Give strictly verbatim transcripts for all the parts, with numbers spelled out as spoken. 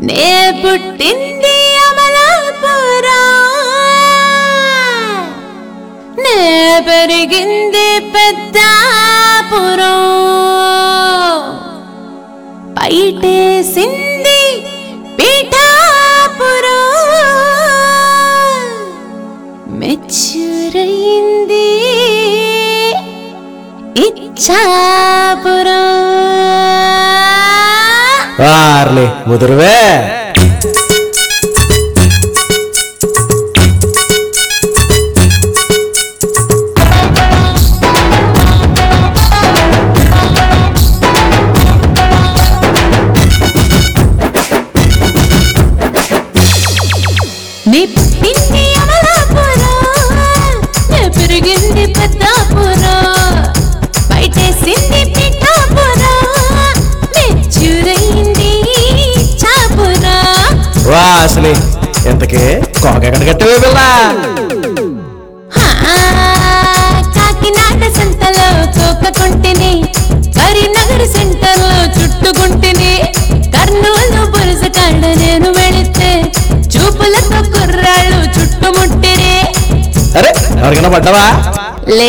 నే పుట్టింది అమలాపురం, నే పెరిగింది పెద్దాపురం, బయటేసింది పీఠాపురం, మెచ్యూరైంది ఇచ్చాపురం. వార్లే ముదురువే. నీ పుట్టింది అమలాపురం, నే పెరిగింది పెద్దాపురం, బయటేసింది పీఠాపురం, మెచ్యూరైంది ఇచ్చాపురం. వా అసలు ఎంతకే కోకెక్కడ కట్టవే పిల్ల? కాకినాడ సంతలో కోకకుంటిని, కరీంనగర్ సెంటర్ లో చుట్టుకుంటిని, కర్నూలు బురస కాడ నేను వెళితే చూపులతో కుర్రాళ్ళు చుట్టుముట్టిరే. అరే ఎవరికైనా పడ్డావా? లే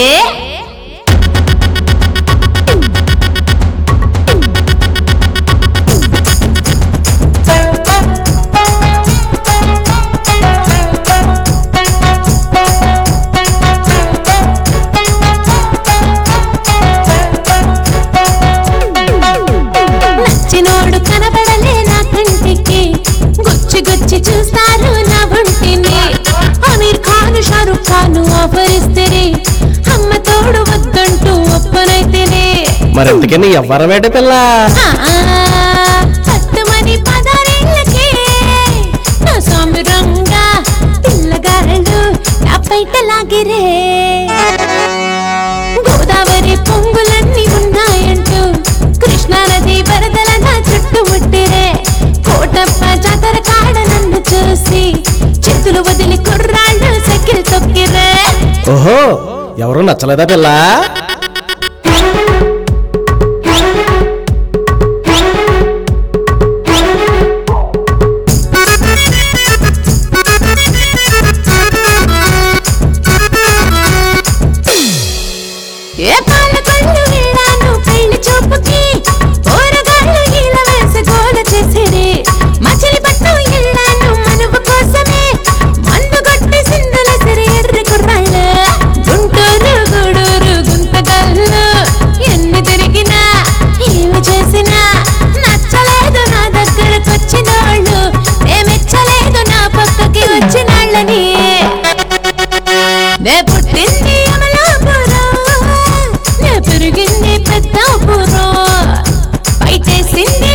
నచ్చినోడు కనబడలే నా కంటికి, గుచ్చి గుచ్చి చూస్తారు నా ఒంటిని, అమీర్ ఖాన్ షారుఖ్ ఖాన్ ఆఫరిస్తే అమ్మ తోడు వద్దంటూ ఒప్పనైతేనే. మరి ఎంతకని ఎవ్వరమేట పిల్ల? పట్టుమని పదారేళ్ళకే నా సామిరంగా పిల్లగాళ్ళు నా బయట లాగిరే. గోదావరి పొంగులన్నీ ఉన్నాయంటూ కృష్ణానది వరదల నా చుట్టుముట్టిరే. కోటప్ప జాతర కాడ నన్ను చూసి చేతులు వదిలి కుర్రాళ్ళు సైకిల్ తొక్కిరే. ఓహో ఎవరు నచ్చలేదా పిల్ల? ఏ పాలకొల్లు వెళ్ళాను పెళ్లి చూపుకి, పోరగాళ్ళు ఇలా వేసి గోల చేసిరి. మచిలీపట్నం వెళ్ళాను మనువు కోసమే, మందు కొట్టి సింధుల సిరి ఎర్రి కుర్రాళ్ళు. గుంటూరు గూడూరు గుంతగల్లు ఎన్ని తిరిగినా ఏమి చేసినా నచ్చలేదు నా దగ్గరకు వచ్చినోళ్ళు, ఏ మెచ్చలేదు నా పక్కకి వచ్చినాళ్ళని. నే పుట్టింది అమలాపురం, నే పెరిగింది పెద్దాపురం, బయటేసింది